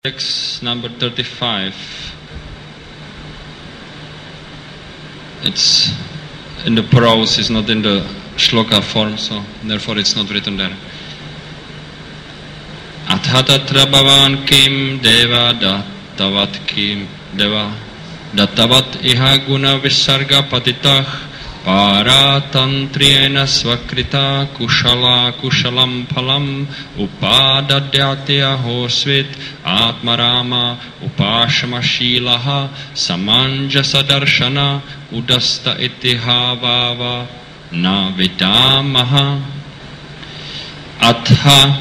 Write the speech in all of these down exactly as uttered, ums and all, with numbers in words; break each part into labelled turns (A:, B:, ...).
A: Text number thirty-five. It's in the prose, it's not in the shloka form, so therefore it's not written there. Athatatra bhavan kim deva dattavat kim deva dattavat iha guna visarga patitah Paratantriyena svakrita kushala kushalam phalam upadadyati ahosvit atmarama upashama shilaha samanjasa darshana udasta itiha vava na vidamaha atha.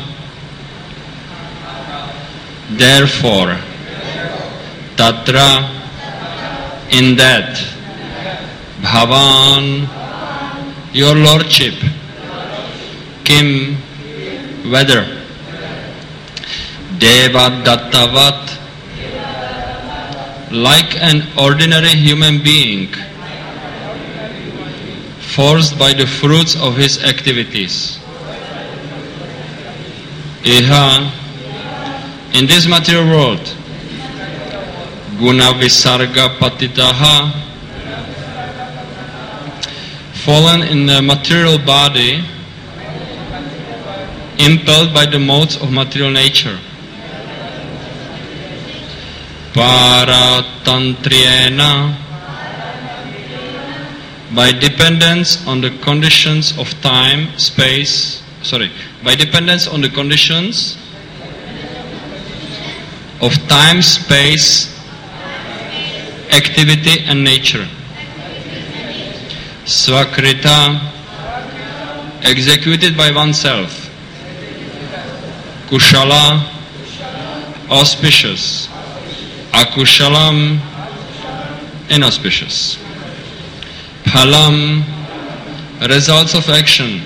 A: Therefore, tatra, in that, Bhavan, your lordship, Kim, whether, Deva Dattavat, like an ordinary human being, forced by the fruits of his activities. Iha, in this material world, Guna Visarga Patitaha, fallen in the material body, impelled by the modes of material nature. Paratantriyena, by dependence on the conditions of time, space, sorry, by dependence on the conditions of time, space, activity and nature. Svakrita, executed by oneself. Kushala, auspicious. Akushalam, inauspicious. Phalam, results of action.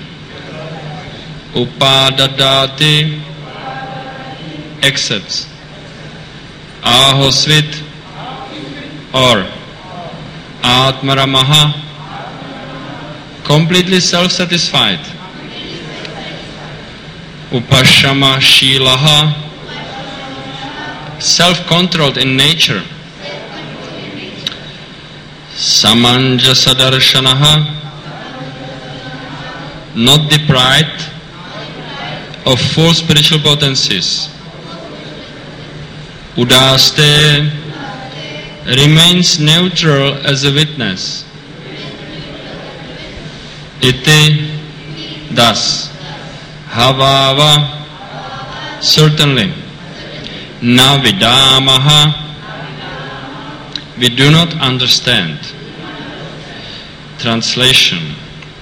A: Upadadati, accepts. Ahosvit, or Atmaramaha, completely self-satisfied. Upashama Shilaha, self-controlled in nature. Samanjasa Darshanaha, not deprived of full spiritual potencies. Udaste, remains neutral as a witness. Iti, thus. Havava, certainly. Na vidamaha, we do not understand. Translation.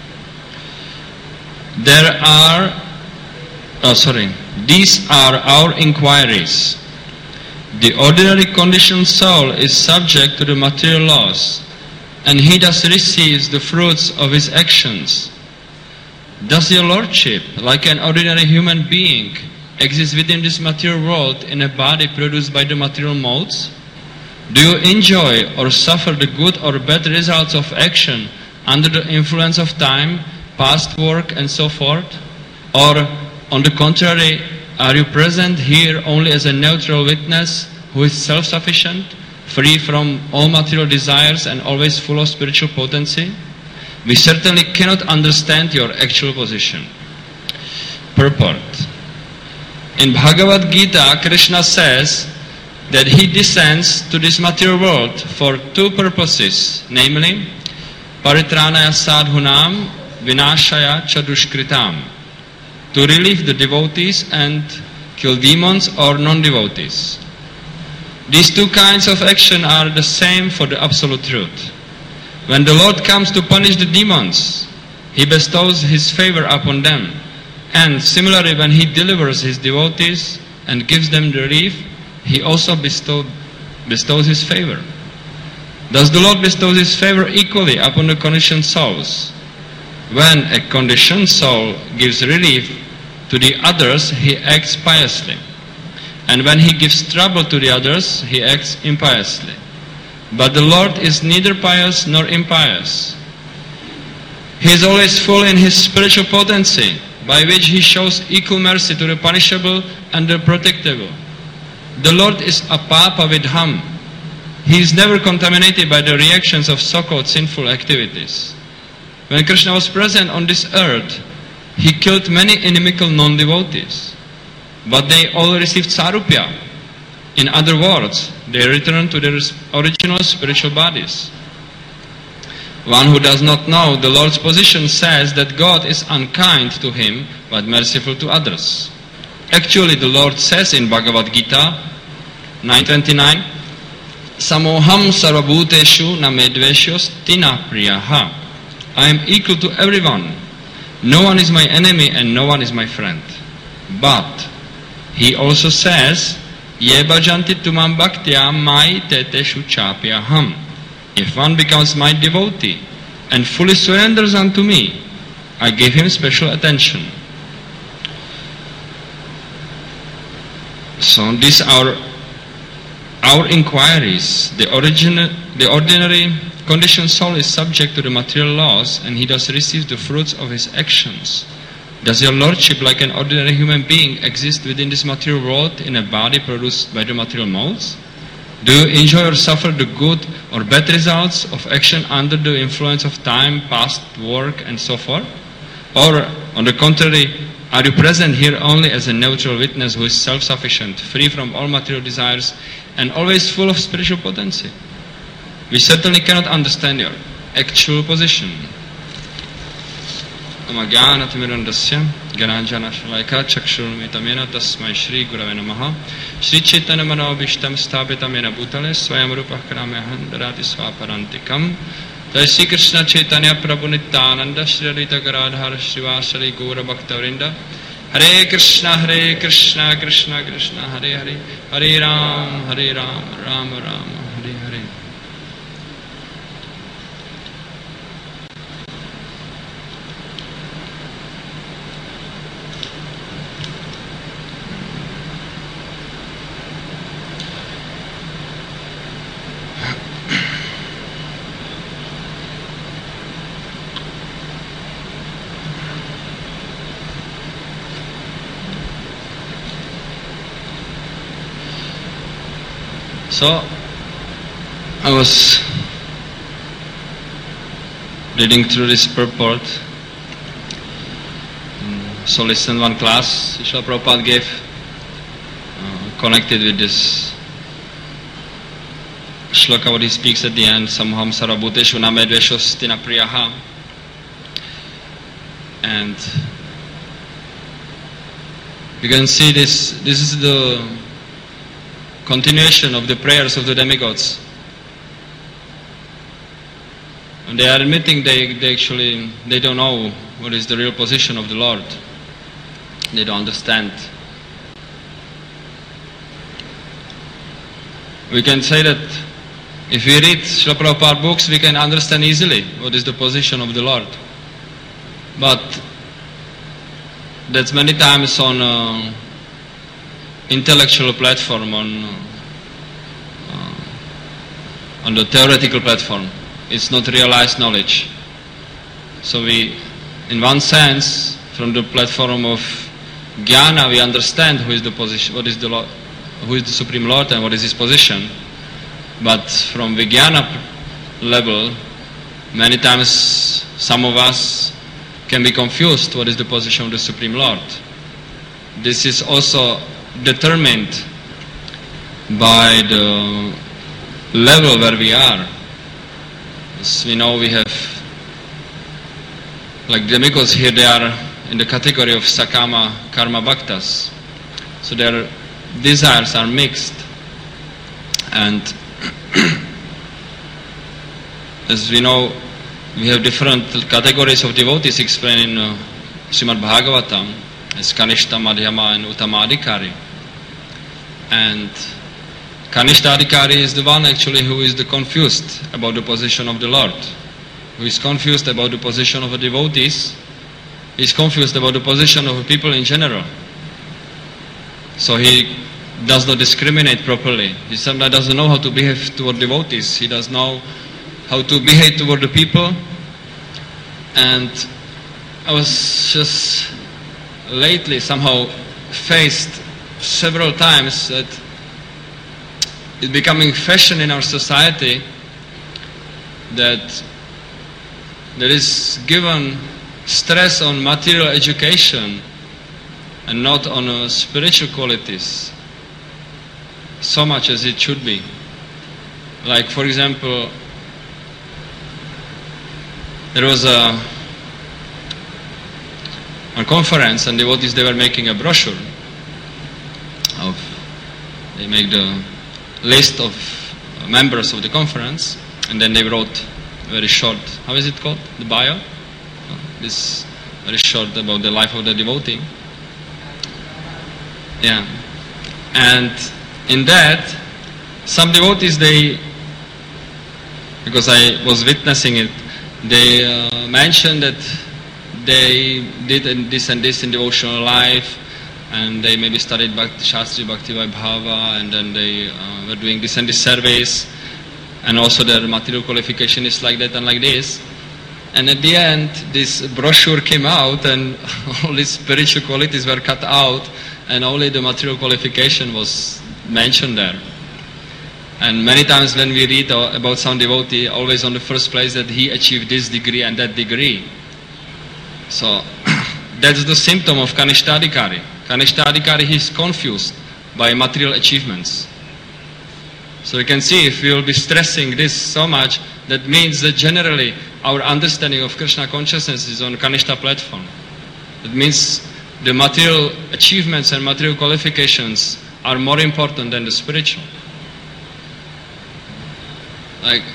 A: There are, oh sorry, these are our inquiries. The ordinary conditioned soul is subject to the material laws, and he thus receives the fruits of his actions. Does your lordship, like an ordinary human being, exist within this material world in a body produced by the material modes? Do you enjoy or suffer the good or bad results of action under the influence of time, past work and so forth? Or, on the contrary, are you present here only as a neutral witness who is self-sufficient, free from all material desires and always full of spiritual potency? We certainly cannot understand your actual position. Purport. In Bhagavad Gita, Krishna says that he descends to this material world for two purposes, namely, Paritranaya sadhunam vinashaya chadushkritam, to relieve the devotees and kill demons or non-devotees. These two kinds of action are the same for the Absolute Truth. When the Lord comes to punish the demons, He bestows His favor upon them. And similarly, when He delivers His devotees and gives them relief, He also bestow, bestows His favor. Thus the Lord bestows His favor equally upon the conditioned souls. When a conditioned soul gives relief to the others, he acts piously. And when he gives trouble to the others, he acts impiously. But the Lord is neither pious nor impious. He is always full in His spiritual potency, by which He shows equal mercy to the punishable and the protectable. the Lord is apapa vidham. He is never contaminated by the reactions of so-called sinful activities. When Krishna was present on this earth, he killed many inimical non-devotees. But they all received sarupya. In other words, they returned to their original spiritual bodies. One who does not know the Lord's position says that God is unkind to him but merciful to others. Actually, the Lord says in Bhagavad Gita nine twenty-nine, Samoham sarvabhuteshu na medveshyos tina priyaha. I am equal to everyone. No one is my enemy and no one is my friend. But he also says, Ye bhajanti tumam bhaktya mai teteshu chapyaham. If one becomes my devotee and fully surrenders unto me, I give him special attention. So these are our inquiries. The, original, the ordinary conditioned soul is subject to the material laws and he does receive the fruits of his actions. Does your lordship, like an ordinary human being, exist within this material world in a body produced by the material modes? Do you enjoy or suffer the good or bad results of action under the influence of time, past, work, and so forth? Or, on the contrary, are you present here only as a neutral witness who is self-sufficient, free from all material desires, and always full of spiritual potency? We certainly cannot understand your actual position. Amagyanatimirandasya Gananjana Shalaika Chakshurmitamena Tasmai Shri Gurave Namaha Shri Chaitanya Manobhishtam Sthapitamena Bhutale Swayam Rupa Kramyahan Darati Swaparantikam Jai Shri Krishna Chaitanya Prabhu Nityananda Shri Advaita Garadhara Srivasari Gaura Bhaktavrinda Hare Krishna Hare Krishna Krishna Krishna Hare Hare Hare Ram Hare Ram Ram Ram Hare Hare. So, I was reading through this purport. So listen, one class Srila Prabhupada gave uh, connected with this shloka what he speaks at the end, Samoham sarvabhuteshu na medveshos tina priyaha. And you can see this, this is the continuation of the prayers of the demigods. And they are admitting they, they actually they don't know what is the real position of the Lord. They don't understand. We can say that if we read Srila Prabhupada books, we can understand easily what is the position of the Lord. But that's many times on uh, intellectual platform, on uh, on the theoretical platform. It's not realized knowledge. So we, in one sense, from the platform of jnana, we understand who is the position, what is the Lord, who is the Supreme Lord, and what is His position. But from vijnana level, many times some of us can be confused what is the position of the Supreme Lord. This is also determined by the level where we are. As we know, we have, like demigods here, they are in the category of Sakama Karma Bhaktas. So their desires are mixed. And as we know, we have different categories of devotees explained in uh, Srimad Bhagavatam as Kanishta, Madhyama and Uttamadhikari. And Kanishta is the one actually who is the confused about the position of the Lord, who is confused about the position of the devotees, he is confused about the position of people in general. So he does not discriminate properly. He sometimes doesn't know how to behave toward devotees. He doesn't know how to behave toward the people. And I was just lately somehow faced several times that it's becoming fashion in our society that there is given stress on material education and not on uh, spiritual qualities so much as it should be. Like, for example, there was a, a conference and devotees, they were making a brochure of, they make the list of members of the conference, and then they wrote very short, how is it called? The bio? This very short about the life of the devotee. Yeah. And in that, some devotees, they, because I was witnessing it, they uh, mentioned that they did this and this in devotional life, and they maybe studied Bhakti Shastri, Bhakti Vaibhava, and then they uh, were doing this and this service, and also their material qualification is like that and like this. And at the end, this brochure came out, and all these spiritual qualities were cut out, and only the material qualification was mentioned there. And many times when we read about some devotee, always on the first place that he achieved this degree and that degree. So that's the symptom of Kanishtadikari. Kanishtadikari, he is confused by material achievements. So you can see, if we will be stressing this so much, that means that generally our understanding of Krishna consciousness is on Kanishta platform. It means the material achievements and material qualifications are more important than the spiritual. Like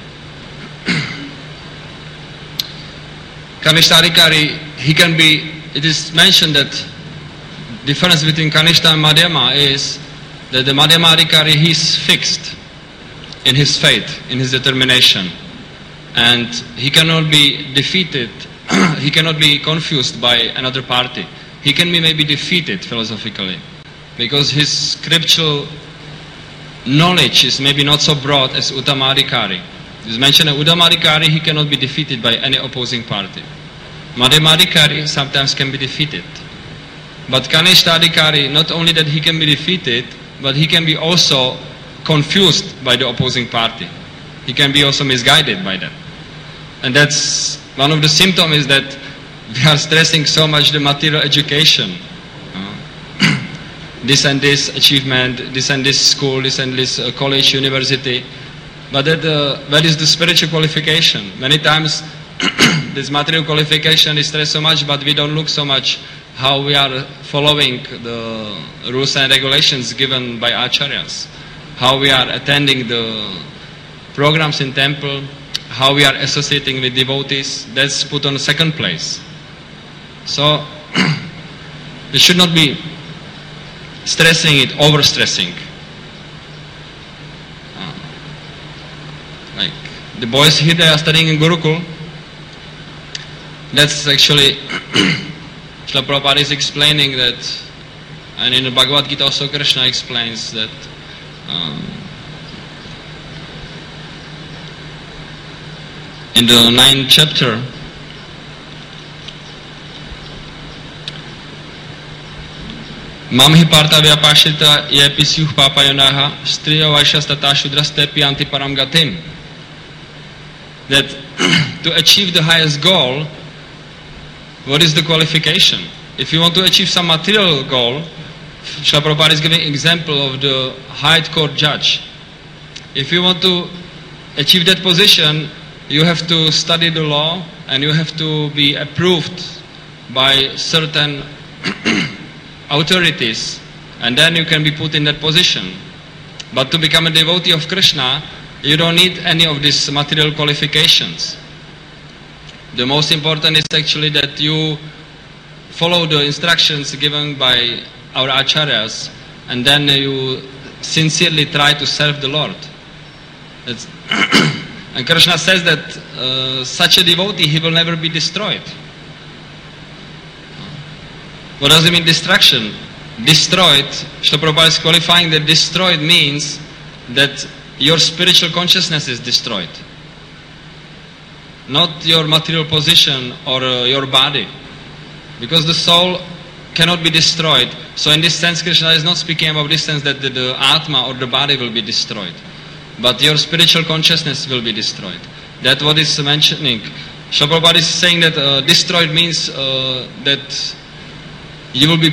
A: Kanishtadikari, he can be, it is mentioned that difference between Kanishta and Madhyama is that the Madhyama Adhikari, he is fixed in his faith, in his determination, and he cannot be defeated, he cannot be confused by another party. He can be maybe defeated philosophically, because his scriptural knowledge is maybe not so broad as Uttama Adhikari. It is mentioned that Uttama Adhikari, he cannot be defeated by any opposing party. Madhyama Adhikari sometimes can be defeated. But Kanishta Adhikari, not only that he can be defeated, but he can be also confused by the opposing party. He can be also misguided by that. And that's one of the symptoms, is that we are stressing so much the material education. Uh, this and this achievement, this and this school, this and this uh, college, university. But that, uh, where is the spiritual qualification? Many times this material qualification is stressed so much, but we don't look so much how we are following the rules and regulations given by acharyas, how we are attending the programs in temple, how we are associating with devotees. That's put on the second place. So we should not be stressing it, over-stressing. Uh, like the boys here, they are studying in Gurukul. That's actually Srila Prabhupada is explaining that, and in the Bhagavad Gita also Krishna explains that um, in the ninth chapter, Mamhi Partha Vyapashita Yepisyuh Papayonaha Striya Vaishastata Shudrastepi Anti Param Gatim. That to achieve the highest goal, what is the qualification? If you want to achieve some material goal, Srila Prabhupada is giving example of the high court judge. If you want to achieve that position, you have to study the law and you have to be approved by certain authorities, and then you can be put in that position. But to become a devotee of Krishna, you don't need any of these material qualifications. The most important is actually that you follow the instructions given by our acharyas, and then you sincerely try to serve the Lord. That's and Krishna says that uh, such a devotee, he will never be destroyed. What does it mean, destruction? Destroyed, Srila Prabhupada is qualifying that destroyed means that your spiritual consciousness is destroyed. Not your material position or uh, your body. Because the soul cannot be destroyed. So in this sense, Krishna is not speaking about this sense that the, the Atma or the body will be destroyed, but your spiritual consciousness will be destroyed. That's what is mentioning. Srila Prabhupada is saying that uh, destroyed means uh, that you will be,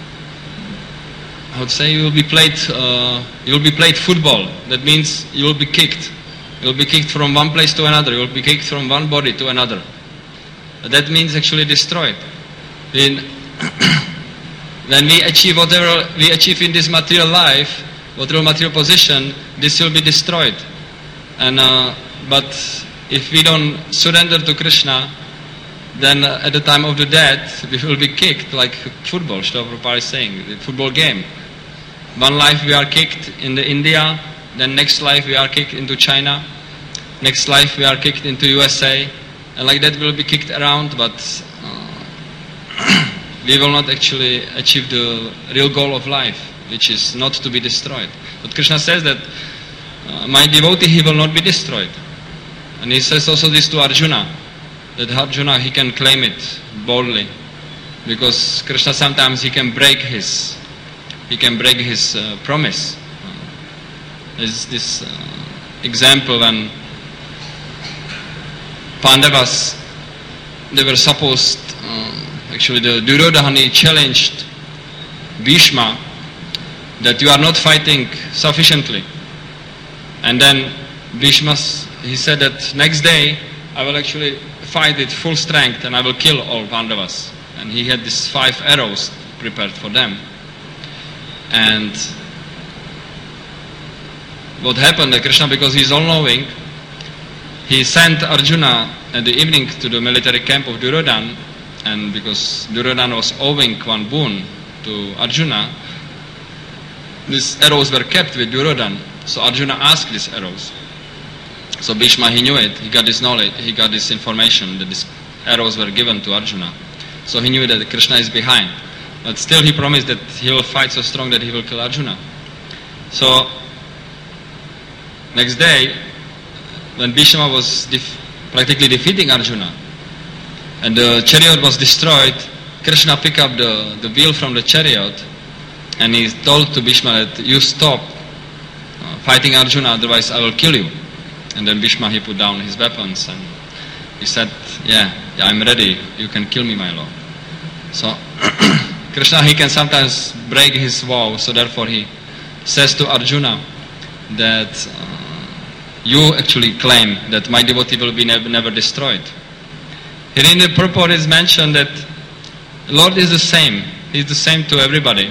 A: I would say, you will be played, uh, you will be played football. That means you will be kicked. You will be kicked from one place to another. You will be kicked from one body to another. That means actually destroyed. In when we achieve whatever we achieve in this material life, whatever material position, this will be destroyed. And uh, but if we don't surrender to Krishna, then uh, at the time of the death, we will be kicked like football. Srila Prabhupada is saying, the football game. One life we are kicked in the India, then next life we are kicked into China, next life we are kicked into U S A, and like that we will be kicked around, but uh, we will not actually achieve the real goal of life, which is not to be destroyed. But Krishna says that uh, my devotee, he will not be destroyed. And he says also this to Arjuna, that Arjuna, he can claim it boldly, because Krishna sometimes he can break his, he can break his uh, promise. Uh, there's this uh, example when Pandavas, they were supposed, uh, actually the Duryodhana challenged Bhishma that you are not fighting sufficiently. And then Bhishma, he said that next day I will actually fight with full strength and I will kill all Pandavas. And he had these five arrows prepared for them. And what happened, that Krishna, because he is all-knowing, he sent Arjuna at the evening to the military camp of Duryodhana, and because Duryodhana was owing one boon to Arjuna, these arrows were kept with Duryodhana. So Arjuna asked these arrows. So Bhishma, he knew it, he got this knowledge, he got this information that these arrows were given to Arjuna. So he knew that Krishna is behind. But still he promised that he will fight so strong that he will kill Arjuna. So next day, when Bhishma was def- practically defeating Arjuna, and the chariot was destroyed, Krishna picked up the, the wheel from the chariot, and he told to Bhishma that you stop uh, fighting Arjuna, otherwise I will kill you. And then Bhishma, he put down his weapons and he said, yeah, yeah, I'm ready, you can kill me, my lord. So Krishna, he can sometimes break his vow, so therefore he says to Arjuna that uh, you actually claim that my devotee will be never, never destroyed. Here in the purport is mentioned that the Lord is the same, He is the same to everybody.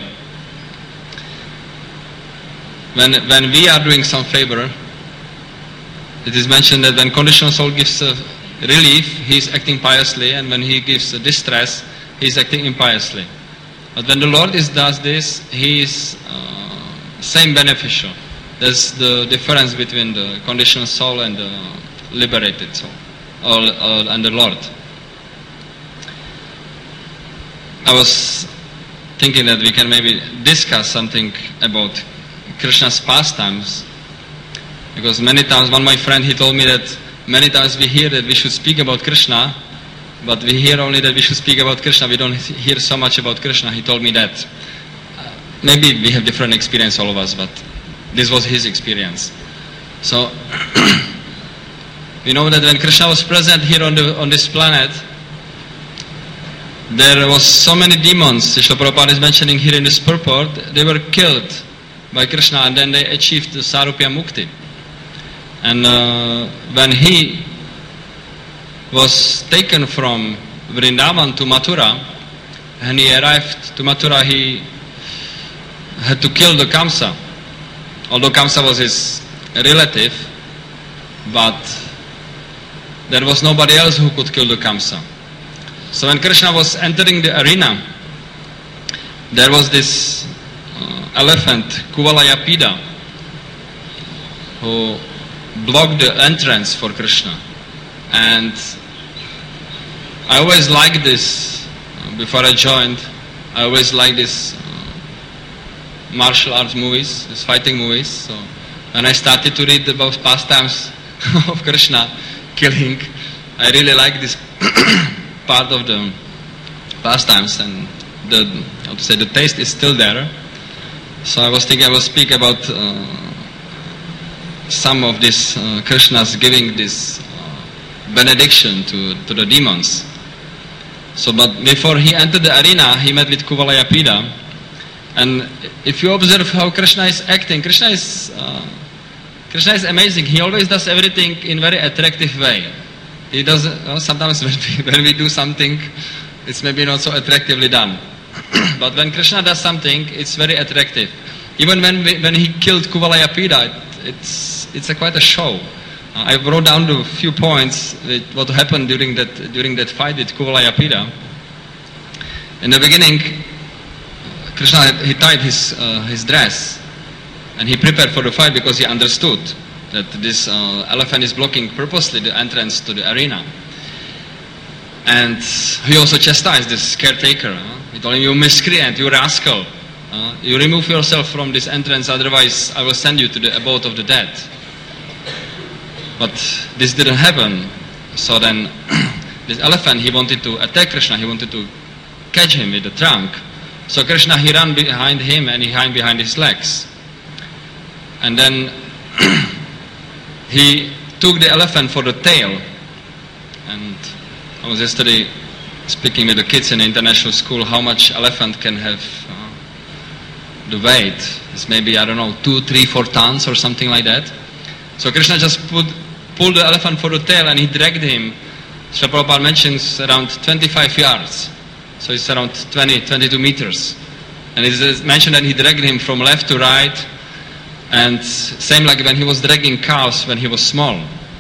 A: When, when we are doing some favor, it is mentioned that when conditional soul gives a relief, he is acting piously, and when he gives a distress, he is acting impiously. But when the Lord is, does this, he is uh, same beneficial. That's the difference between the conditional soul and the liberated soul, or, or, and the Lord. I was thinking that we can maybe discuss something about Krishna's pastimes, because many times, one my friend, he told me that many times we hear that we should speak about Krishna, but we hear only that we should speak about Krishna, we don't hear so much about Krishna. He told me that. Uh, maybe we have different experience, all of us, but this was his experience. So, we know that when Krishna was present here on, the, on this planet, there was so many demons, Srila Prabhupada is mentioning here in this purport, they were killed by Krishna and then they achieved the Sarupya Mukti. And uh, when he was taken from Vrindavan to Mathura, and he arrived to Mathura, he had to kill the Kamsa. Although Kamsa was his relative, but there was nobody else who could kill the Kamsa. So when Krishna was entering the arena, there was this uh, elephant, Kuvalayapida, who blocked the entrance for Krishna. And I always liked this, uh, before I joined, I always liked this uh, martial arts movies, these fighting movies. So when I started to read about pastimes of Krishna killing, I really liked this part of the pastimes, and the, how to say, the taste is still there. So I was thinking I will speak about uh, some of this uh, Krishna's giving this uh, benediction to, to the demons. So, but before he entered the arena, he met with Kuvalayapida. And if you observe how Krishna is acting, Krishna is uh, Krishna is amazing. He always does everything in very attractive way. He does uh, sometimes when we, when we do something, it's maybe not so attractively done. But when Krishna does something, it's very attractive. Even when we, when he killed Kuvalayapida, it, it's it's a quite a show. Uh, I wrote down a few points with what happened during that during that fight with Kuvalayapida. In the beginning, Krishna, he tied his uh, his dress and he prepared for the fight because he understood that this uh, elephant is blocking purposely the entrance to the arena. And he also chastised this caretaker. Huh? He told him, you miscreant, you rascal. Uh, you remove yourself from this entrance, otherwise I will send you to the abode of the dead. But this didn't happen. So then this elephant, he wanted to attack Krishna, he wanted to catch him with the trunk. So Krishna, he ran behind him and he ran behind his legs. And then he took the elephant for the tail. And I was yesterday speaking with the kids in the international school how much elephant can have uh, the weight. It's maybe, I don't know, two, three, four tons or something like that. So Krishna just put, pulled the elephant for the tail and he dragged him. Srila Prabhupada mentions around twenty-five yards. So it's around twenty, twenty-two meters. And it is mentioned that he dragged him from left to right. And same like when he was dragging cows when he was small.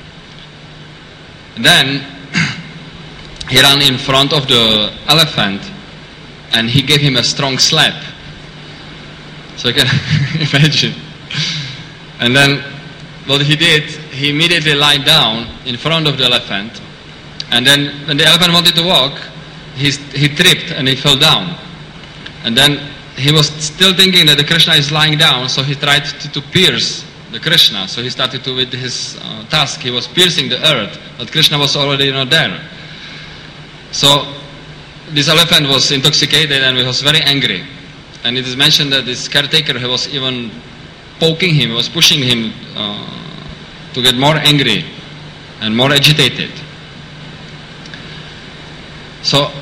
A: And then he ran in front of the elephant and he gave him a strong slap. So you can imagine. And then what he did, he immediately lied down in front of the elephant. And then when the elephant wanted to walk, he, he tripped and he fell down. And then he was still thinking that the Krishna is lying down, so he tried to, to pierce the Krishna. So he started to with his uh, task. He was piercing the earth, but Krishna was already not there. So this elephant was intoxicated and he was very angry. And it is mentioned that this caretaker, he was even poking him, he was pushing him uh, to get more angry and more agitated. So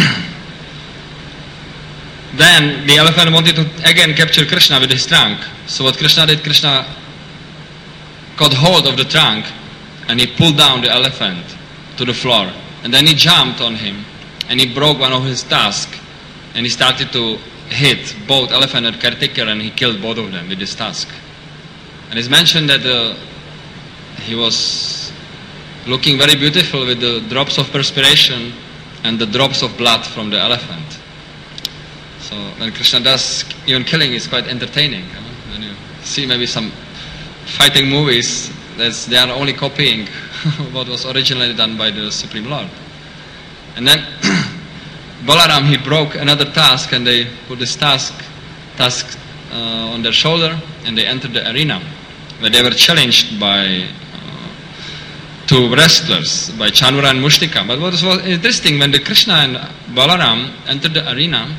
A: then the elephant wanted to again capture Krishna with his trunk. So what Krishna did, Krishna got hold of the trunk and he pulled down the elephant to the floor. And then he jumped on him and he broke one of his tusks and he started to hit both elephant and caretaker and he killed both of them with his tusk. And it's mentioned that uh, he was looking very beautiful with the drops of perspiration and the drops of blood from the elephant. So when Krishna does even killing, it's quite entertaining. You know? When you see maybe some fighting movies, that's, they are only copying what was originally done by the Supreme Lord. And then Balaram, he broke another tusk and they put this tusk, tusk uh, on their shoulder and they entered the arena where they were challenged by uh, two wrestlers, by Chanura and Mushtika. But what was interesting, when the Krishna and Balaram entered the arena,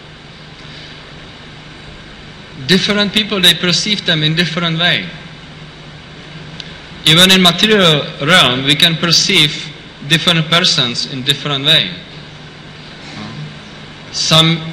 A: different people, they perceived them in different way. Even in material realm, we can perceive different persons in different way. Some,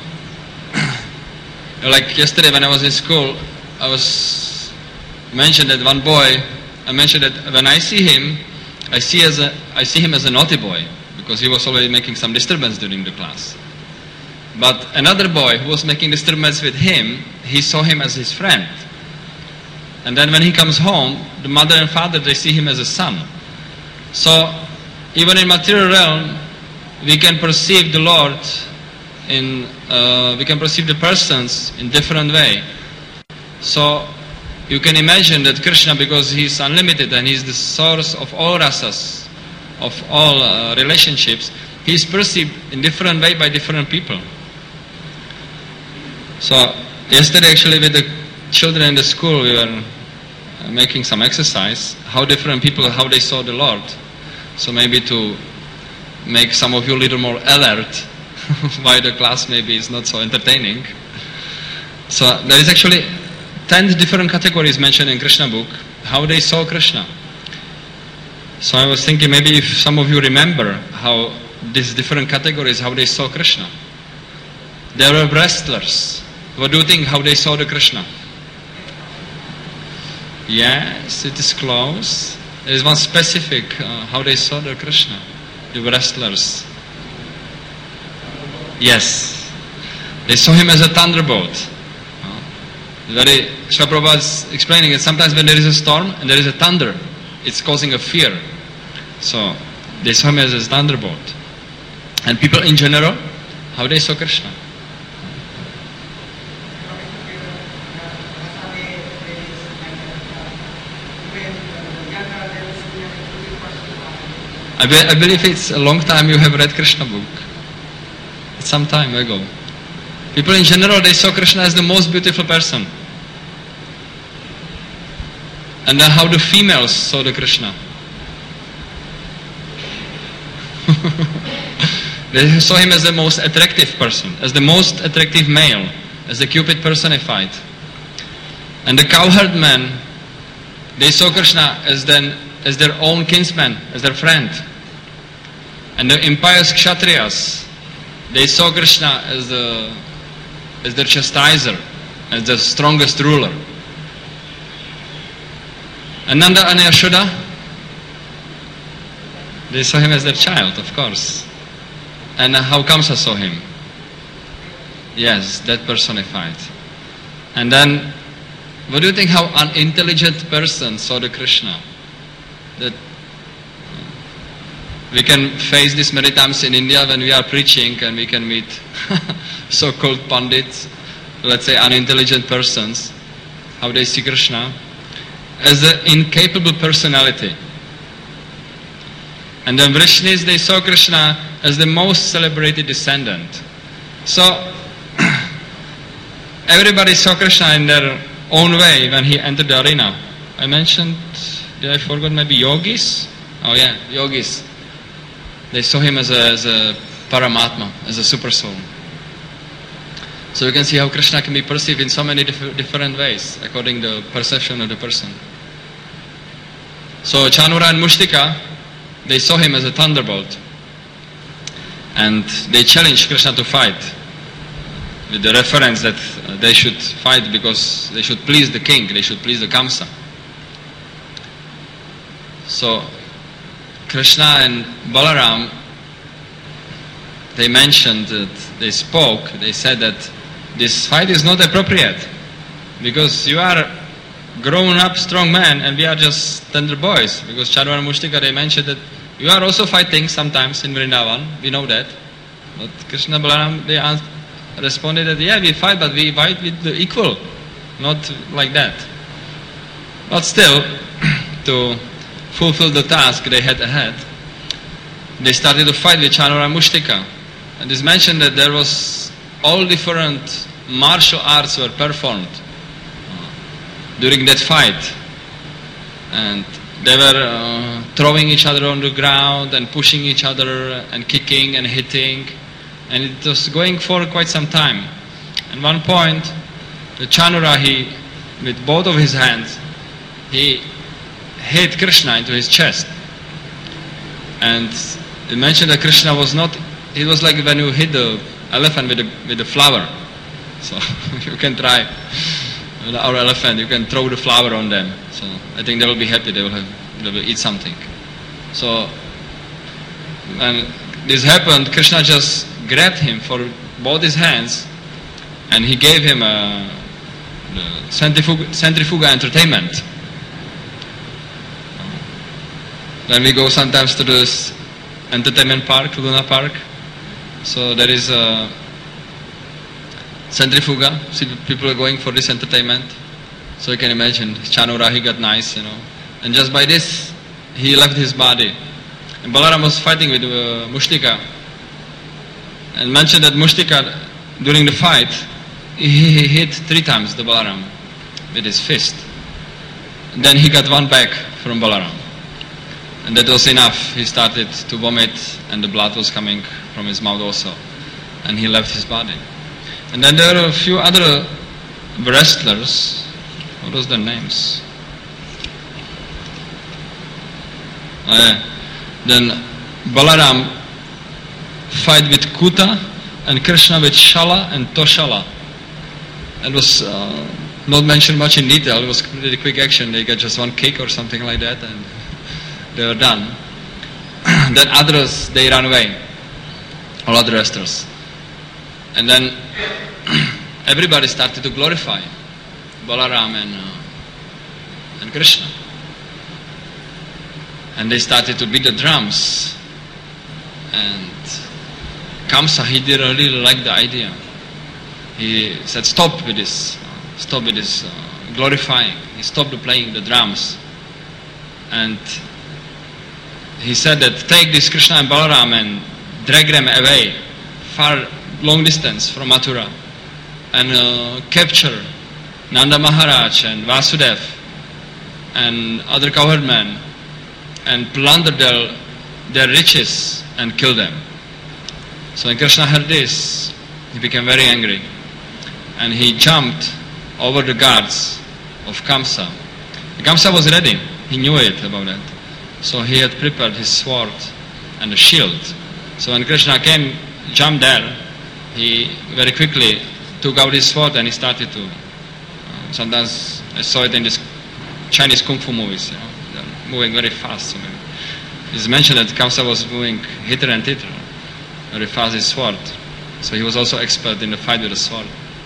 A: like yesterday when I was in school, I was mentioned that one boy, I mentioned that when I see him, I see as a, I see him as a naughty boy because he was already making some disturbance during the class. But another boy who was making disturbance with him, he saw him as his friend. And then when he comes home, the mother and father, they see him as a son. So even in material realm, we can perceive the Lord in, uh, we can perceive the persons in different way. So you can imagine that Krishna, because he is unlimited and he is the source of all rasas, of all uh, relationships, he is perceived in different way by different people. So yesterday actually with the children in the school, we were making some exercise, how different people, how they saw the Lord. So maybe to make some of you a little more alert why the class maybe is not so entertaining. So there is actually ten different categories mentioned in Krishna book, how they saw Krishna. So I was thinking maybe if some of you remember how these different categories, how they saw Krishna. There were wrestlers. What do you think how they saw the Krishna? Yes, it is close. There is one specific uh, how they saw the Krishna, the wrestlers. Yes, they saw him as a thunderbolt. Uh, very, Srila Prabhupada is explaining that sometimes when there is a storm and there is a thunder, it's causing a fear. So they saw him as a thunderbolt. And people in general, how they saw Krishna. I, be, I believe it's a long time you have read Krishna book. It's some time ago. People in general, they saw Krishna as the most beautiful person. And then how the females saw the Krishna. They saw him as the most attractive person, as the most attractive male, as the Cupid personified. And the cowherd men, they saw Krishna as, then, as their own kinsman, as their friend. And the impious Kshatriyas, they saw Krishna as, the, as their chastiser, as the strongest ruler. And Nanda and Yashoda, they saw him as their child, of course. And how Kamsa saw him? Yes, that personified. And then, what do you think how an intelligent person saw the Krishna? That we can face this many times in India when we are preaching and we can meet so-called pandits, let's say unintelligent persons, how they see Krishna as an incapable personality. And then Vrishnis, they saw Krishna as the most celebrated descendant. So everybody saw Krishna in their own way when he entered the arena. I mentioned, did I forget maybe yogis? Oh yeah, yogis. They saw him as a, as a Paramatma, as a super soul. So you can see how Krishna can be perceived in so many diff- different ways according to the perception of the person. So Chanura and Mushtika, they saw him as a thunderbolt. And they challenged Krishna to fight with the reference that uh, they should fight because they should please the king, they should please the Kamsa. So Krishna and Balaram, they mentioned that they spoke, they said that this fight is not appropriate because you are grown up strong men and we are just tender boys. Because Chanura and Mushtika, they mentioned that you are also fighting sometimes in Vrindavan, we know that. But Krishna and Balaram, they asked, responded that yeah, we fight, but we fight with the equal, not like that. But still, to fulfill the task they had ahead, they started to fight with Chanura and Mushtika. And it's mentioned that there was all different martial arts were performed during that fight. And they were uh, throwing each other on the ground and pushing each other and kicking and hitting. And it was going for quite some time. At one point, the Chanura, he, with both of his hands, he hit Krishna into his chest. And it mentioned that Krishna was not, it was like when you hit the elephant with a, with a flower. So you can try with our elephant, you can throw the flower on them. So I think they will be happy, they will, have, they will eat something. So when this happened, Krishna just grabbed him for both his hands and he gave him a centrifuga, centrifuga entertainment. Then we go sometimes to this entertainment park, Luna Park. So there is a centrifuga. See, people are going for this entertainment. So you can imagine, Chanura, he got nice, you know. And just by this, he left his body. And Balaram was fighting with uh, Mushtika. And mentioned that Mushtika, during the fight, he, he hit three times the Balaram with his fist. And then he got one back from Balaram. And that was enough. He started to vomit and the blood was coming from his mouth also. and he left his body. And then there are a few other wrestlers. What was their names? Oh, yeah. Then Balaram fight with Kuta and Krishna with Shala and Toshala. It was uh, not mentioned much in detail. It was really quick action. They got just one kick or something like that and they were done. Then others, they ran away. All other wrestlers. And then everybody started to glorify Balaram and, uh, and Krishna. And they started to beat the drums. And Kamsa, he didn't really like the idea. He said, stop with this, stop with this uh, glorifying. He stopped playing the drums. And he said that take this Krishna and Balaram and drag them away, far, long distance from Mathura, and uh, capture Nanda Maharaj and Vasudev and other cowherd men and plunder their, their riches and kill them. So when Krishna heard this, he became very angry and he jumped over the guards of Kamsa. Kamsa was ready, he knew it about that. So he had prepared his sword and a shield. So when Krishna came, jumped there, he very quickly took out his sword and he started to, uh, sometimes I saw it in these Chinese kung fu movies, you know, they're moving very fast. So it's mentioned that Kamsa was moving hither and thither, very fast with his sword. So he was also expert in the fight with the sword.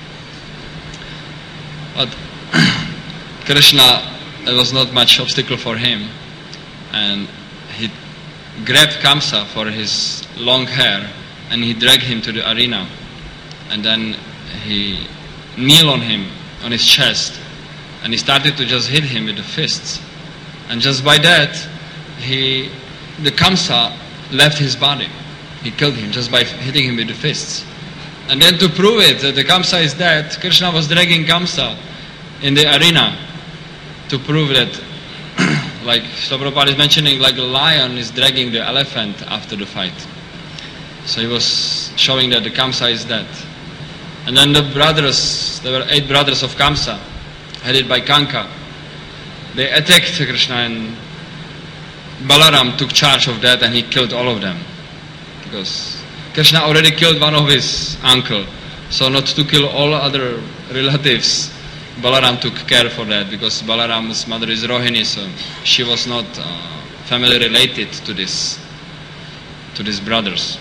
A: But Krishna, there was not much obstacle for him. And he grabbed Kamsa for his long hair and he dragged him to the arena. And then he kneeled on him, on his chest, and he started to just hit him with the fists. And just by that, he, the Kamsa left his body. He killed him just by hitting him with the fists. And then to prove it, that the Kamsa is dead, Krishna was dragging Kamsa in the arena to prove that, like Srila Prabhupada is mentioning, like a lion is dragging the elephant after the fight. So he was showing that the Kamsa is dead. And then the brothers, there were eight brothers of Kamsa, headed by Kanka. They attacked Krishna and Balaram took charge of that and he killed all of them. Because Krishna already killed one of his uncle. So not to kill all other relatives, Balaram took care for that because Balaram's mother is Rohini, so she was not uh, family related to this, to these brothers.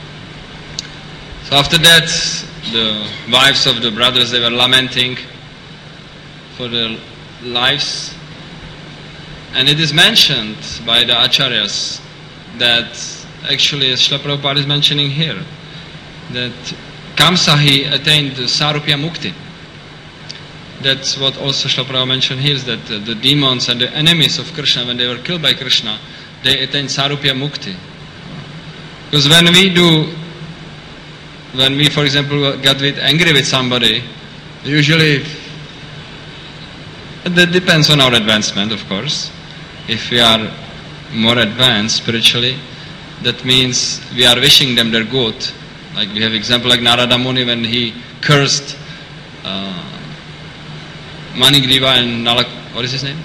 A: So after that, the wives of the brothers, they were lamenting for their lives. And it is mentioned by the Acharyas that actually, as Srila Prabhupada is mentioning here, that Kamsa, he attained Sarupya Mukti. That's what also Srila Prabhupada mentioned here, is that the, the demons and the enemies of Krishna, when they were killed by Krishna, they attained Sarupya Mukti. Because when we do, when we, for example, get with, angry with somebody, usually, that depends on our advancement, of course. If we are more advanced spiritually, that means we are wishing them their good. Like we have example like Narada Muni when he cursed uh, Manigriva and Nalak, what is his name?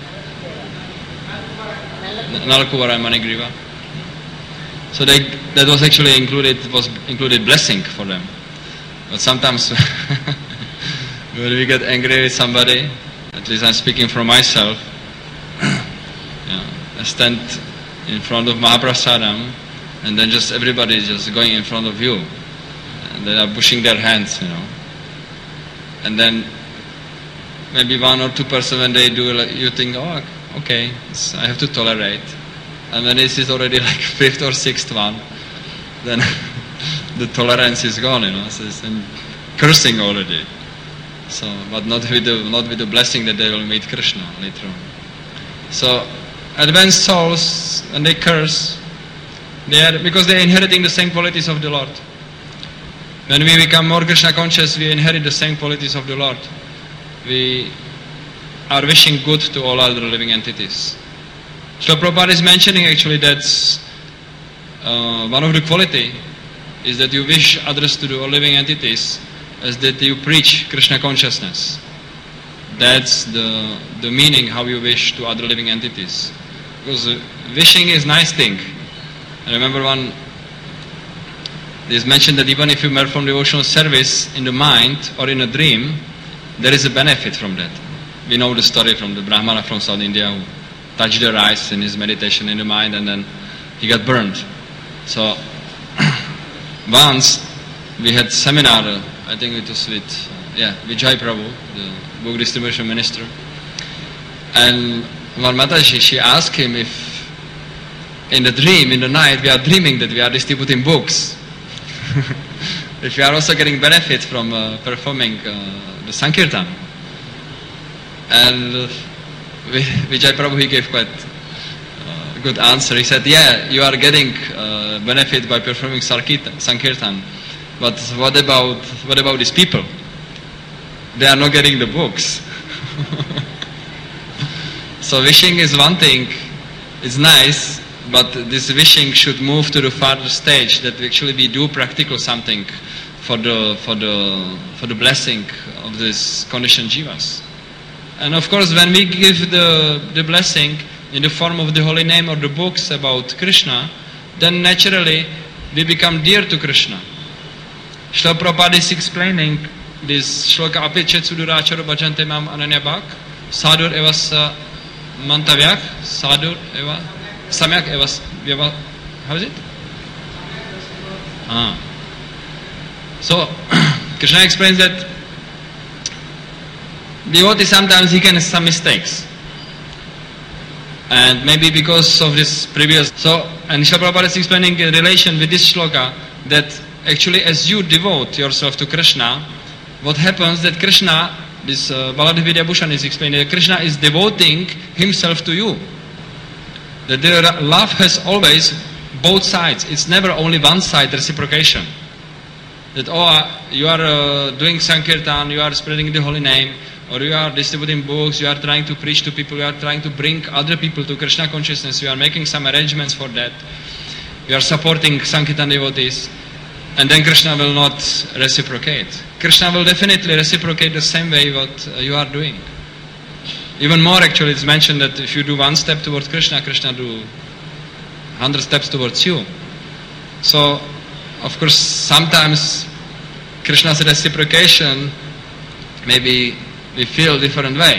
A: Nalakuvara and Manigriva. So they, that was actually included, was included blessing for them. But sometimes when we get angry with somebody, at least I'm speaking for myself, yeah, I stand in front of Mahaprasadam and then just everybody is just going in front of you. And they are pushing their hands, you know. And then maybe one or two person when they do, like, you think, oh, okay, I have to tolerate. And when this is already like fifth or sixth one, then the tolerance is gone, you know. So it's cursing already. So, but not with the not with the blessing that they will meet Krishna later on. So, advanced souls, when they curse, they are because they are inheriting the same qualities of the Lord. When we become more Krishna conscious, we inherit the same qualities of the Lord. We are wishing good to all other living entities. Srila Prabhupada is mentioning actually that uh, one of the quality is that you wish others to do, or living entities, is that you preach Krishna consciousness. That's the the meaning how you wish to other living entities. Because uh, wishing is nice thing. I remember one, it is mentioned that even if you perform devotional service in the mind or in a dream, there is a benefit from that. We know the story from the Brahmana from South India who touched the rice in his meditation in the mind and then he got burned. So once we had seminar, uh, I think it was with uh, yeah Vijay Prabhu, the book distribution minister, and one Mataji, she asked him if in the dream, in the night, we are dreaming that we are distributing books. If we are also getting benefit from uh, performing uh, the Sankirtan. And uh, Vijay Prabhu, he gave quite uh, good answer. He said, yeah, you are getting uh, benefit by performing Sankirtan. But what about, what about these people? They are not getting the books. So wishing is one thing, it's nice, but this wishing should move to the further stage that actually we do practical something for the for the for the blessing of these conditioned jivas. And of course, when we give the the blessing in the form of the holy name or the books about Krishna, then naturally we become dear to Krishna. Srila Prabhupada is explaining this shloka apichet sudurachara bhajante mam ananya bhak sadur evasa mantavyak sadur eva samyak eva, how is it? Ah. So Krishna explains that devotee sometimes he can have some mistakes, and maybe because of this previous. So and Srila Prabhupada is explaining in relation with this shloka that actually as you devote yourself to Krishna, what happens that Krishna, this uh, Baladev Vidyabhushan is explaining that Krishna is devoting himself to you. That their love has always both sides. It's never only one side reciprocation. That oh, uh, you are uh, doing Sankirtan, you are spreading the holy name, or you are distributing books, you are trying to preach to people, you are trying to bring other people to Krishna consciousness, you are making some arrangements for that, you are supporting Sankirtan devotees, and then Krishna will not reciprocate. Krishna will definitely reciprocate the same way what uh, you are doing. Even more actually, it's mentioned that if you do one step towards Krishna, Krishna do hundred steps towards you. So, of course, sometimes Krishna's reciprocation, maybe we feel different way.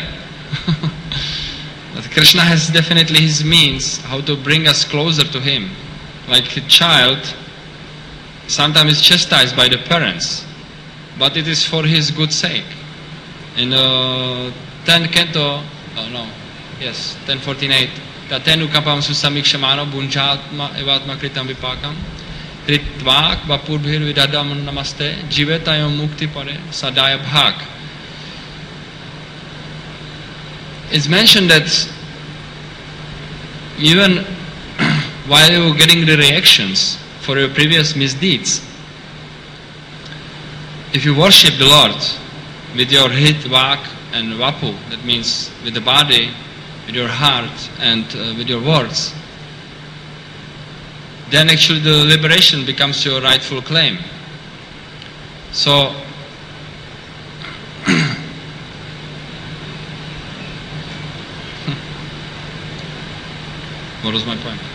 A: But Krishna has definitely his means how to bring us closer to him. Like a child, sometimes is chastised by the parents, but it is for his good sake. In the tenth canto, oh no, yes, ten forty-eight, Tatenu kapam susamikshmano bunjatma evatma kritam vipakam kritvak vapurvir vidadam namaste jivetayam mukti pare sadaya bhak. It's mentioned that even while you're getting the reactions for your previous misdeeds, if you worship the Lord with your hit, vak and vapu, that means with the body, with your heart and uh, with your words, then actually the liberation becomes your rightful claim. So what was my point?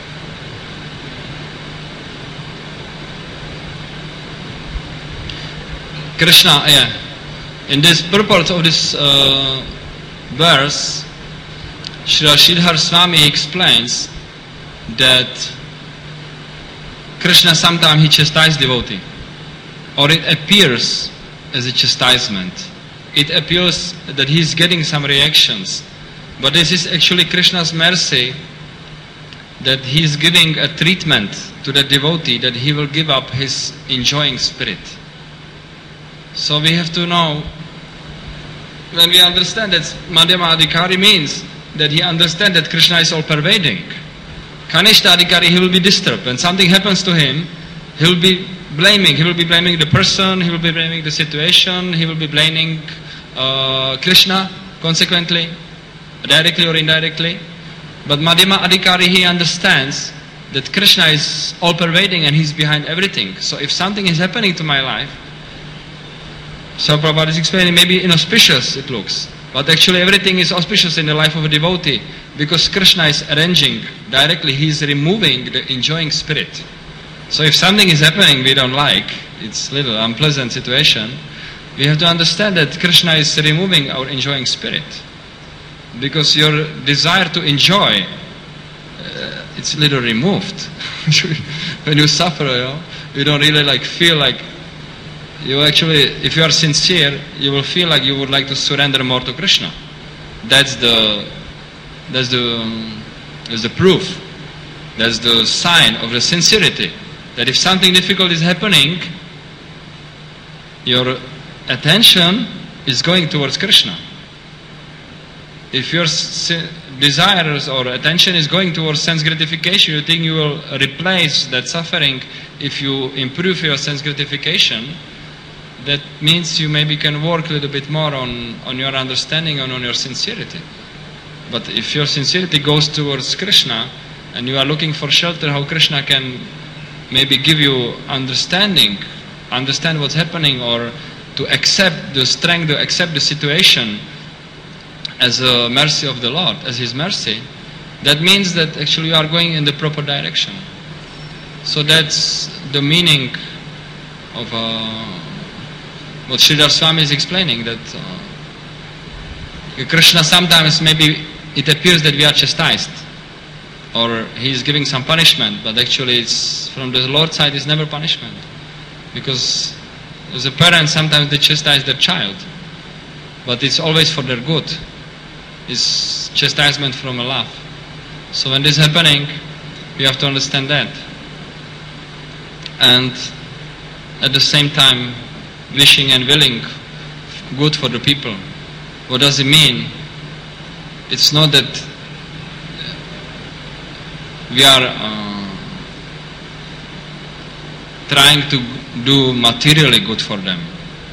A: Krishna, yeah. In this purport of this uh, verse, Srila Sridhar Swami explains that Krishna sometimes he chastises devotee, or it appears as a chastisement. It appears that he is getting some reactions, but this is actually Krishna's mercy, that he is giving a treatment to the devotee that he will give up his enjoying spirit. So we have to know, when we understand that Madhyama Adhikari means that he understands that Krishna is all pervading. Kanishta Adhikari, he will be disturbed. When something happens to him, he will be blaming. He will be blaming the person, he will be blaming the situation, he will be blaming uh, Krishna, consequently, directly or indirectly. But Madhyama Adhikari, he understands that Krishna is all-pervading and He's behind everything. So if something is happening to my life, so Prabhupada is explaining, maybe inauspicious it looks, but actually everything is auspicious in the life of a devotee, because Krishna is arranging directly, He is removing the enjoying spirit. So if something is happening we don't like, it's a little unpleasant situation, we have to understand that Krishna is removing our enjoying spirit. Because your desire to enjoy, uh, it's a little removed. When you suffer, you know, you don't really like feel like, you actually, if you are sincere, you will feel like you would like to surrender more to Krishna. That's the, that's the, um, that's the proof. That's the sign of the sincerity. That if something difficult is happening, your attention is going towards Krishna. If your desires or attention is going towards sense gratification, you think you will replace that suffering if you improve your sense gratification, that means you maybe can work a little bit more on, on your understanding and on your sincerity. But if your sincerity goes towards Krishna and you are looking for shelter, how Krishna can maybe give you understanding, understand what's happening, or to accept the strength, to accept the situation as a mercy of the Lord, as His mercy, that means that actually you are going in the proper direction. So that's the meaning of uh, what Sridhar Swami is explaining, that uh, Krishna sometimes maybe it appears that we are chastised, or He is giving some punishment, but actually it's from the Lord's side it's never punishment. Because as a parent sometimes they chastise their child, but it's always for their good. It's chastisement from a love. So when this is happening, we have to understand that. And at the same time, wishing and willing good for the people. What does it mean? It's not that we are uh, trying to do materially good for them.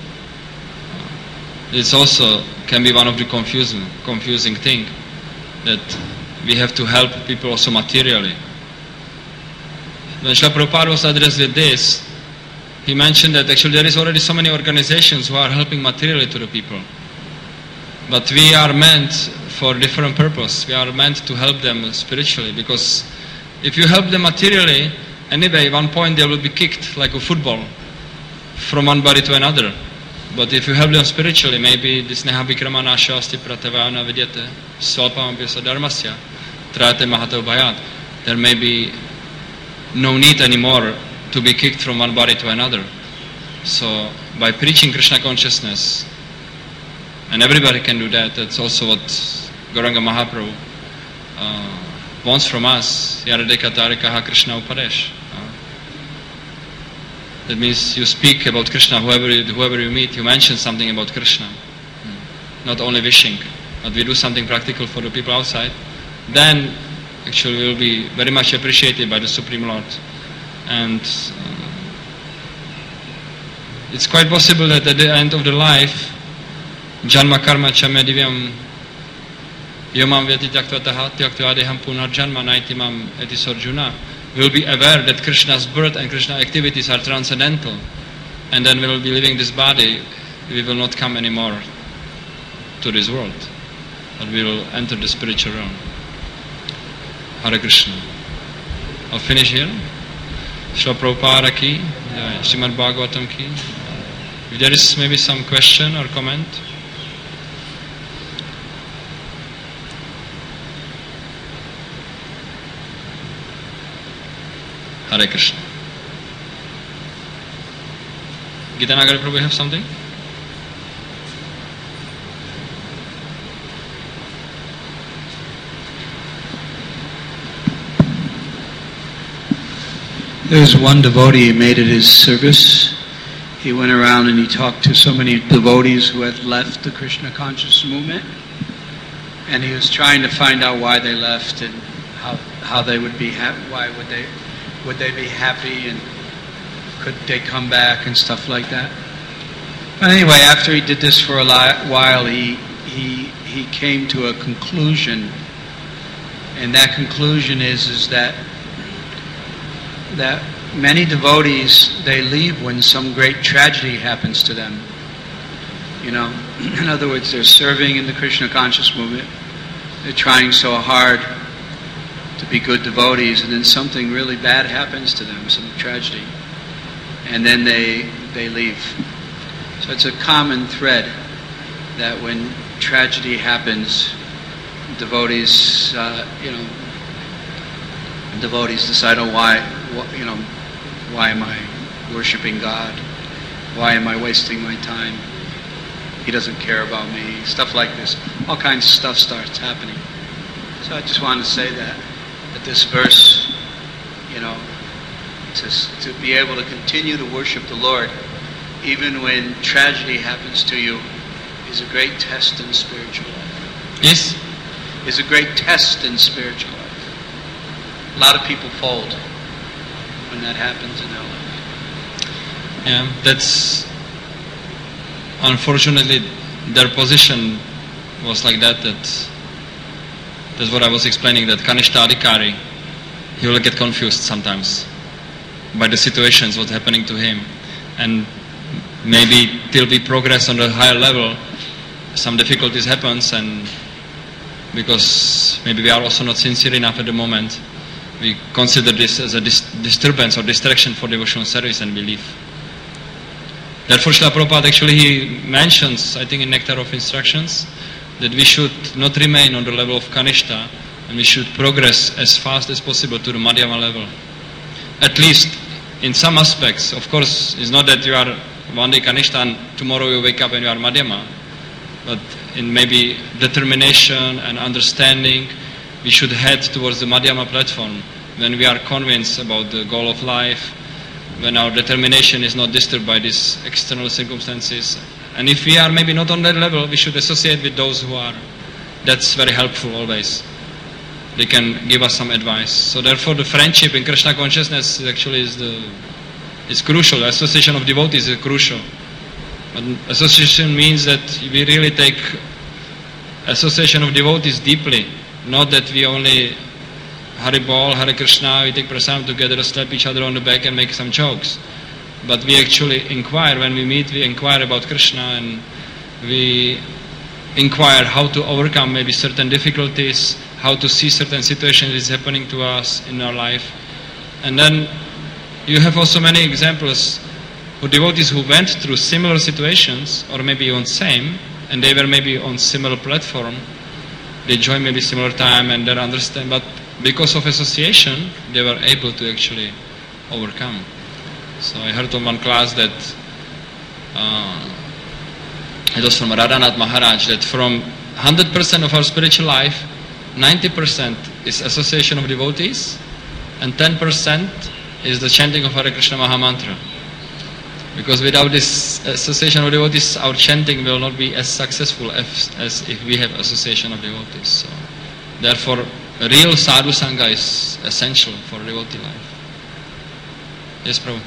A: It's also can be one of the confusing, confusing thing, that we have to help people also materially. When Srila Prabhupada was addressed with this, he mentioned that actually there is already so many organizations who are helping materially to the people. But we are meant for a different purpose. We are meant to help them spiritually, because if you help them materially, anyway, at one point they will be kicked like a football from one body to another. But if you help them spiritually, maybe this neha vikrama nasha asti pratavana vidyate swalpam apisa dharmasya trate mahato bhayat. There may be no need anymore to be kicked from one body to another. So by preaching Krishna consciousness, and everybody can do that, that's also what Gauranga Mahaprabhu uh, wants from us. Yaradeka tarikaha Krishna upadesh. That means you speak about Krishna, whoever you, whoever you meet, you mention something about Krishna. Hmm. Not only wishing, but we do something practical for the people outside. Then actually we will be very much appreciated by the Supreme Lord. And uh, it's quite possible that at the end of the life, Janma karma chame divyam yomam vyati tyaktva tyaktva adeham punar janma naitimam etis Arjuna. We will be aware that Krishna's birth and Krishna activities are transcendental, and then we will be leaving this body, we will not come anymore to this world, but we will enter the spiritual realm. Hare Krishna. I'll finish here. Srila Prabhupada ki, Srimad Bhagavatam ki. If there is maybe some question or comment. Hare Krishna. Gitanagari Prabhu, have something?
B: There was one devotee who made it his service. He went around and he talked to so many devotees who had left the Krishna conscious movement, and he was trying to find out why they left and how how they would be happy. Why would they would they be happy, and could they come back and stuff like that. But anyway, after he did this for a while, he he he came to a conclusion, and that conclusion is is that that many devotees, they leave when some great tragedy happens to them. You know, in other words, they're serving in the Krishna conscious movement. They're trying so hard to be good devotees, and then something really bad happens to them, some tragedy, and then they they leave. So it's a common thread that when tragedy happens, devotees, uh, you know, devotees decide, oh, why, wh- you know, why am I worshiping God? Why am I wasting my time? He doesn't care about me. Stuff like this. All kinds of stuff starts happening. So I just wanted to say that, that this verse, you know, to, to be able to continue to worship the Lord, even when tragedy happens to you, is a great test in spiritual life.
A: Yes?
B: Is a great test in spiritual life. A lot of people fold when that happens in their life.
A: Yeah, that's... Unfortunately, their position was like that, that that's what I was explaining, that Kanishta Adhikari, he will get confused sometimes by the situations, what's happening to him. And maybe till we progress on a higher level, some difficulties happens, and because maybe we are also not sincere enough at the moment, we consider this as a dis- disturbance or distraction for devotional service and we leave. Therefore, Srila Prabhupada actually he mentions, I think in Nectar of Instructions, that we should not remain on the level of Kanishta, and we should progress as fast as possible to the Madhyama level. At least in some aspects. Of course, it's not that you are one day Kanishta and tomorrow you wake up and you are Madhyama, but in maybe determination and understanding, we should head towards the Madhyama platform when we are convinced about the goal of life, when our determination is not disturbed by these external circumstances. And if we are maybe not on that level, we should associate with those who are. That's very helpful always. They can give us some advice. So therefore the friendship in Krishna consciousness actually is the is crucial. The association of devotees is crucial. But association means that we really take association of devotees deeply. Not that we only Hari Bol, Hare Krishna, we take prasadam together, slap each other on the back and make some jokes. But we actually inquire, when we meet, we inquire about Krishna, and we inquire how to overcome maybe certain difficulties, how to see certain situations that is happening to us in our life. And then you have also many examples of devotees who went through similar situations, or maybe even same, and they were maybe on similar platform. They joined maybe similar time and they understand, but because of association, they were able to actually overcome. So I heard on one class that uh, it was from Radhanath Maharaj, that from one hundred percent of our spiritual life, ninety percent is association of devotees, and ten percent is the chanting of Hare Krishna Mahamantra. Because without this association of devotees, our chanting will not be as successful as, as if we have association of devotees. So, therefore, real sadhu sangha is essential for devotee life. Yes, Prabhu.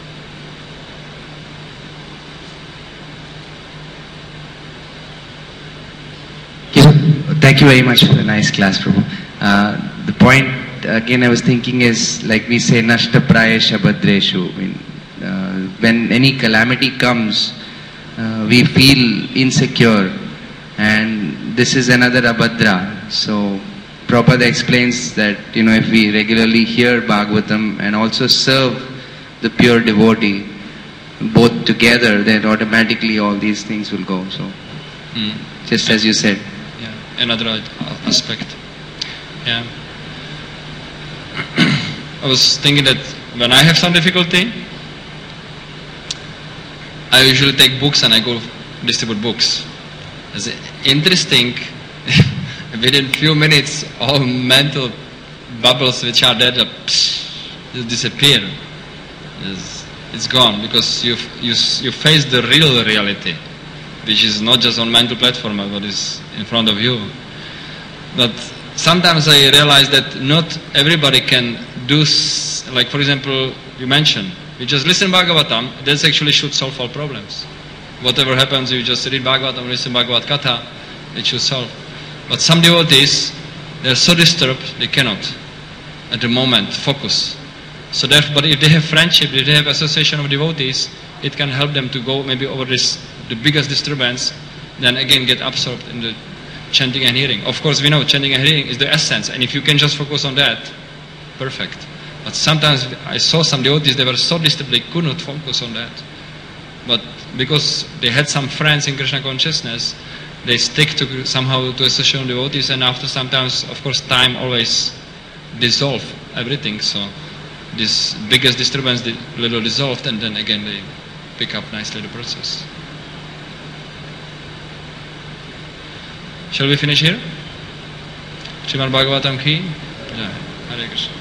C: Thank you very much for the nice class, Prabhu. Uh, the point, again, I was thinking is, like we say, Nashta Prayesha Bhadreshu. I mean, uh, when any calamity comes, uh, we feel insecure, and this is another Abhadra. So, Prabhupada explains that, you know, if we regularly hear Bhagavatam and also serve the pure devotee, both together, then automatically all these things will go. So, mm. just as you said.
A: Yeah, another aspect. Yeah. I was thinking that when I have some difficulty, I usually take books and I go distribute books. It's interesting. Within few minutes, all mental bubbles which are there just disappear. It's, it's gone because you you you face the real reality, which is not just on mental platform, but is in front of you. But sometimes I realize that not everybody can do, like for example, you mentioned, you just listen Bhagavatam, that actually should solve all problems. Whatever happens, you just read Bhagavatam, listen Bhagavad Katha, it should solve. But some devotees, they are so disturbed, they cannot, at the moment, focus. So therefore, but if they have friendship, if they have association of devotees, it can help them to go maybe over this, the biggest disturbance, then again get absorbed in the chanting and hearing. Of course, we know chanting and hearing is the essence, and if you can just focus on that, perfect. But sometimes I saw some devotees, they were so disturbed they could not focus on that. But because they had some friends in Krishna consciousness, they stick to somehow to association of devotees, and after sometimes, of course, time always dissolve everything. So this biggest disturbance the little dissolved, and then again they pick up nicely the process. Shall we finish here? Srimad Bhagavatam ki Jai. Hare Krishna.